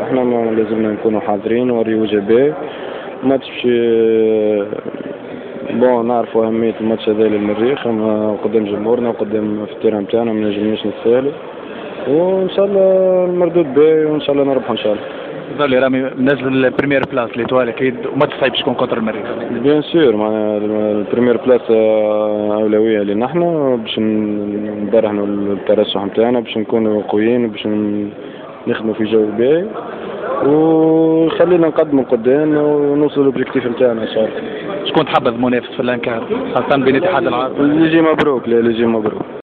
احنا لازمنا نكونوا حاضرين ونوريو وجه ماتش بون نعرفوا أهمية الماتش هذا للمريخ، أما قدام جمهورنا وقدام في التيران بتاعنا ما نجمناش نتساهلوا، وإن شاء الله المردود باهي وإن شاء الله نربحوا إن شاء الله. ظل رامي نزل البريمير بلاس ليتوال اكيد وما تصعبش تكون كونتر المريخ. بيان سور معناها البريمير بلاس اولويه لنا احنا باش نبرهنوا الترشح نتاعنا باش نكونوا قويين وباش نخدموا في جو باهي وخلينا نقدموا قدام ونوصلوا للاوبجيكتيف نتاعنا ان شاء الله. شكون تحبذ منافس في الانكار خاصه بين الاتحاد العربي؟ اللي يجي مبروك. لا اللي يجي مبروك.